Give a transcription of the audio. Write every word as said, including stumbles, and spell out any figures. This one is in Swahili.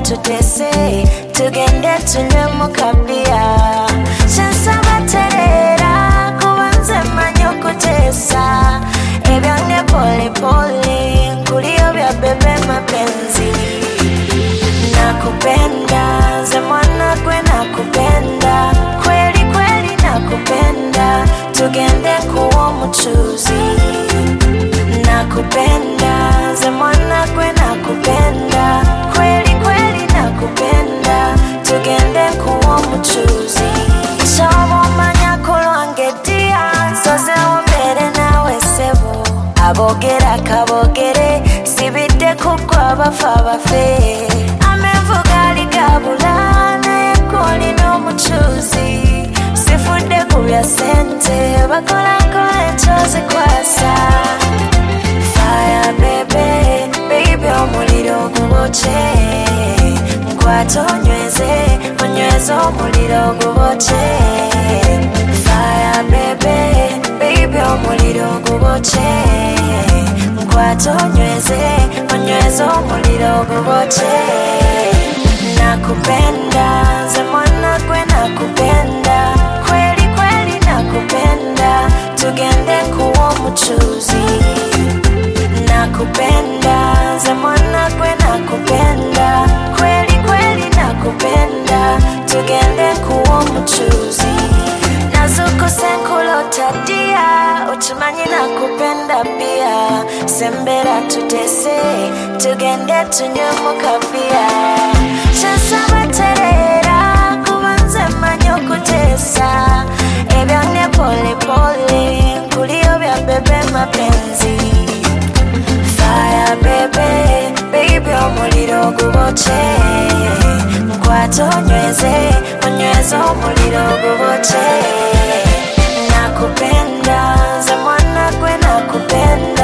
tutese tugende tunywe mukabia Shansaba terera kubanze manyo kutesa Ebyange pole pole Nkulio vya bebe mapenzi Nakupenda ze mwana kwe nakupenda Kweli kweli nakupenda Tugende kuwa mchuzi Nakupenda ze mwana kwe nakupenda Kweli kweli nakupenda Tugende kuwa mchuzi Shobo manya kulwange dia Soze umbere nawe sebo Abogera kabogere Sibide kukwa bafa bafe Amevuga ligabula Naye kuli no mchuzi Sifude kubya sente Bakola kole chozi kwasa Fire baby Baby omuliro guboche Mkwato nyweze Onyweze omuliro guboche Fire baby Baby omuliro guboche Mkwato nyweze Onyweze omuliro guboche Nakupenda Ze mwana kwe nakupenda Kweli kweli nakupenda Tugende kuwa mchuzi Nakupenda Ze mwana kwe nakupenda Kweli kweli nakupenda Tugende kuwa mchuzi Nazuko senkulo tadia Utumanyi nakupenda pia Sembera tutese Tugende tunywe mukabia Shansaba terera Kubanze manyo kutesa Ebyange pole pole Nkulio vya bebe mapenzi Fire baby Baby omuliro guboche Mkwato nyweze Onyweze omuliro guboche Nakupenda Ze mwana kwe nakupenda